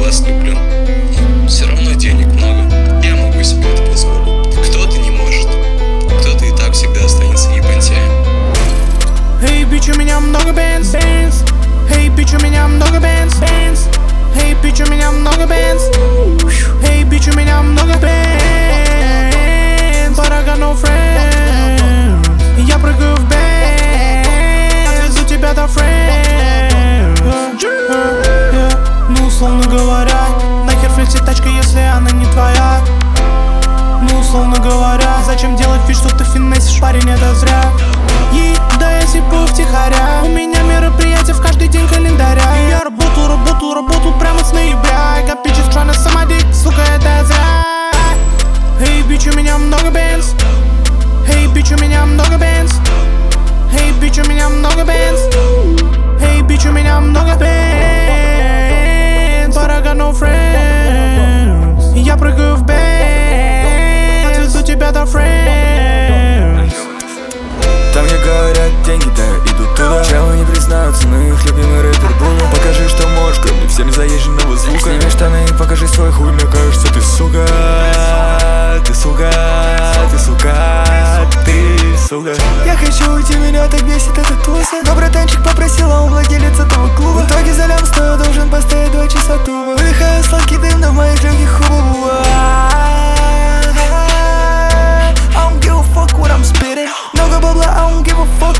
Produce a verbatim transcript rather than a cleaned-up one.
вас люблю. Все равно денег много, я могу себе это позволить. Кто-то не может, кто-то и так всегда останется ебантяем. Эй, бич, у меня много бенз, бенз. Эй, бич, у меня много бенз, бенз. Эй, бич, у меня много бенз. Эй, бич, у меня много бенз. But I got no friends. Я прыгаю в бенз, у тебя-то friends. Ну, условно говоря, нахер флексит тачка, если она не твоя. Ну, условно говоря, зачем делать вид, что ты финесишь, парень, это зря. И да, я сипу втихаря. У меня мероприятия в каждый день календаря. И я работаю, работаю, работаю прямо с ноября. I got bitches tryna suck my dick, сука, это зря. Эй, бич, у меня много бенз. Эй, бич, у меня много бенз. Эй, бич, у меня много бенз. Эй, бич, у меня много бенз. But I got no friends. Я прыгаю в бенз, у тебя-то friends. Там, где говорят деньги, да, идут туда. Челы не признаются, но их любимый рэпер Буну. Покажи, что можешь, кроме всем заезженного звука. Сними штаны и покажи свой хуй, мне кажется, ты сука. Ты сука, ты сука, ты сука. Я хочу уйти, меня так бесит эта туса. Но братанчик попросил, а он владелец этого клуба. В итоге за лям стою, должен постоять два часа туба. Выдыхаю сладкий дым, но в моих легких хубу. I don't give a fuck what I'm spitting. Много бабла, I don't give a fuck